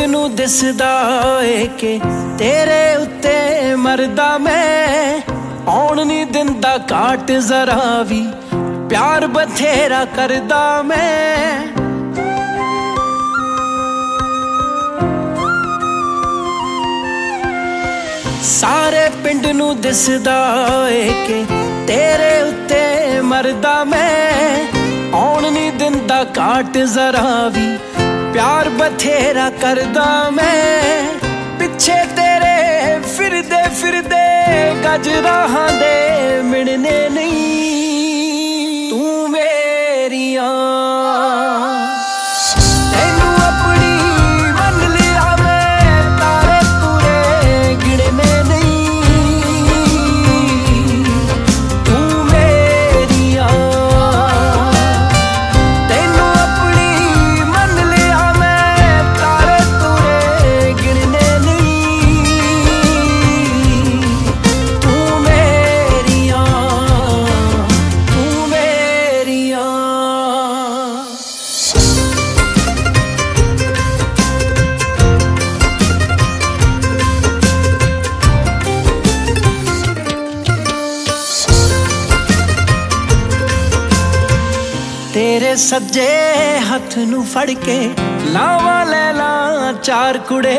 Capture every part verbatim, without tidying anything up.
नू दिसदा ए के तेरे उत्ते मरदा मैं, आउण नहीं दिंदा घाट जरा भी, प्यार बथेरा करदा मैं। सारे पिंड नू दिसदा ए के तेरे उत्ते मरदा मैं, आउण नहीं दिंदा घाट जरा भी, प्यार बथेरा करदा मैं। पिछे तेरे फिरदे फिरदे गज राहां दे मिलने नहीं, तू मेरिया तेनू अपनी मन लिया मैं, तारे तुरे गिनने नहीं, तू मेरिया तेनू अपनी मन लिया मैं, तारे तुरे गिनने नहीं, तू मेरिया तू मेरिया। तेरे सज्जे हथ नू फड़ के लावा ले ला चार कुड़े,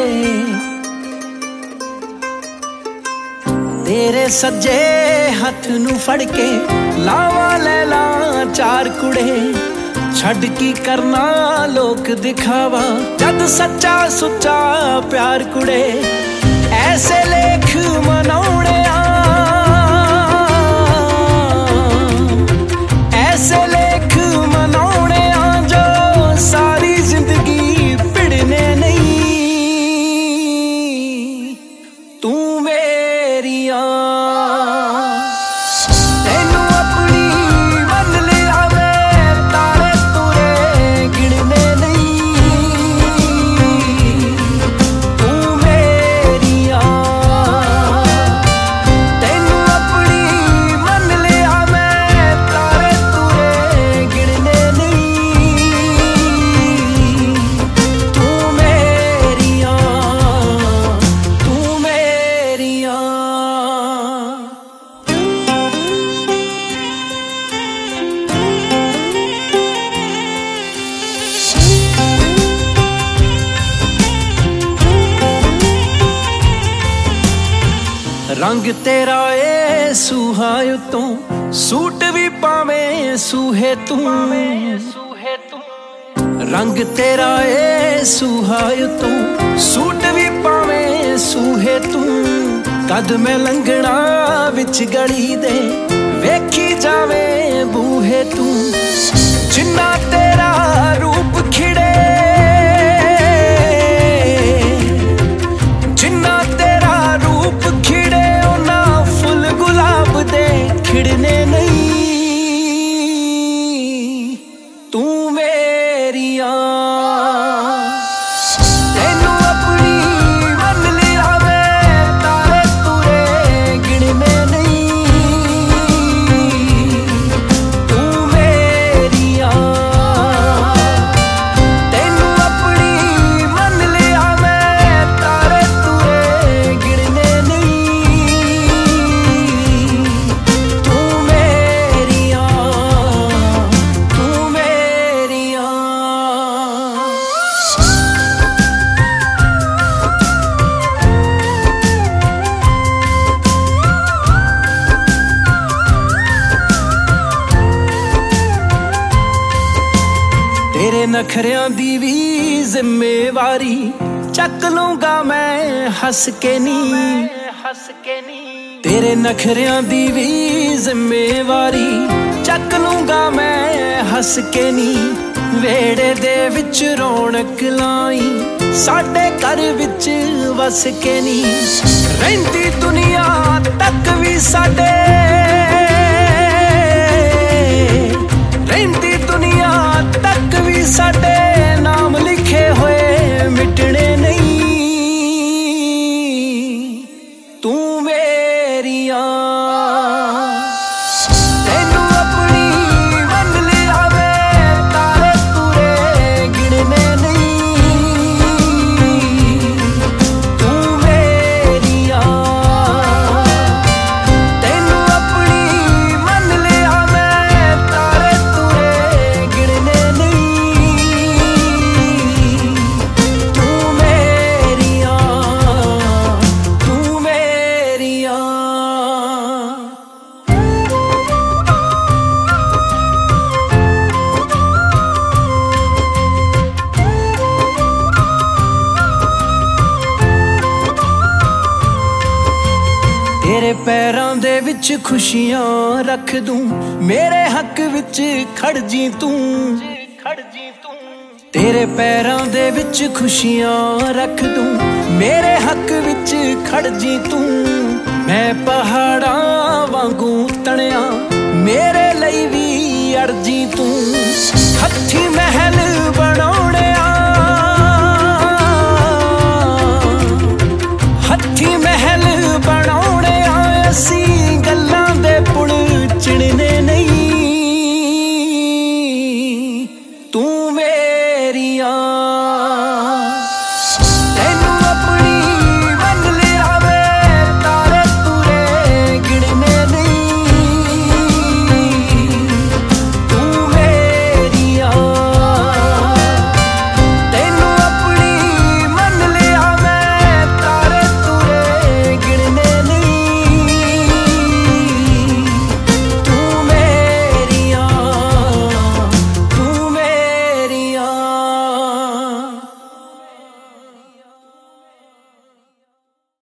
तेरे सज्जे हथ नू फड़ के लावा ले ला चार कुड़े। छड़ की करना लोक दिखावा, जद सच्चा सुच्चा प्यार कुड़े। ऐसे लेख मनाउणे आ, ऐसे लेख मनाउणे आ जो सारी जिंदगी पिड़ने नहीं, तू मेरिया तेनू अपनी मन लिया मैं, तारे तुरे गिनने नहीं, तू मेरिया तेनू अपनी मन लिया मैं, तारे तुरे गिनने नहीं, तू मेरिया तू मेरिया। रंग तेरा ए सूहा उतों, सूट भी पावे सूहे तू, रंग तेरा ए सूहा उतों, सूट भी पावे सूहे तू। कद मैं लंघना विच गली दे, वेखी जावे बूहे तू। जिन्ना तेरा रूप खिड़े, जिन्ना तेरा रूप खिड़े, ओना फुल गुलाब दे खिड़ने नहीं, तू मेरिया तेनू अपनी मन लिया मैं, तारे तुरे गिनने नहीं, तू मेरिया तेनू अपनी मन लिया मैं, तारे तुरे गिनने नहीं, तू मेरिया तू मेरिया। रंग तेरा ए सूहा उतों, सूट भी पावे सूहे तू, रंग तेरा ए सूहा उतों, सूट भी पावे सूहे तू। कद मैं लंघना विच गली दे, वेखी जावे बूहे तू। जिन्ना तेरा रूप खिड़े, जिन्ना तेरा रूप खिड़े, ओना फुल गुलाब दे खिड़ने नहीं, तू मेरिया तेनू अपनी मन लिया मैं, तारे तुरे गिनने नहीं, तू मेरिया तू मेरिया। तेरे नखरियां दी भी जिम्मेवारी चक लूंगा मैं हंस के नी, हंस के नी। तेरे नखरियां दी भी जिम्मेवारी चक लूंगा मैं हंस के नी। वेड़े दे विच रौनक लाई, साडे घर विच वस के नी। रहिंदी दुनिया तक भी साडे, रहिंदी दुनिया तक भी साडे नाम लिखे होए मिटने नहीं, तू मेरिया तेनू अपनी मन लिया मैं, तारे तुरे गिनने नहीं, तेरे पैरां दे विच खुशियां रख दूं, मेरे हक विच खड़ जी तू, खड़ जी तू। तेरे पैरां दे विच खुशियां रख दूं, मेरे हक विच खड़ जी तू। मैं पहाड़ां वांगू तणिया, मेरे लई भी अड़ जी तू। हत्थी महल बना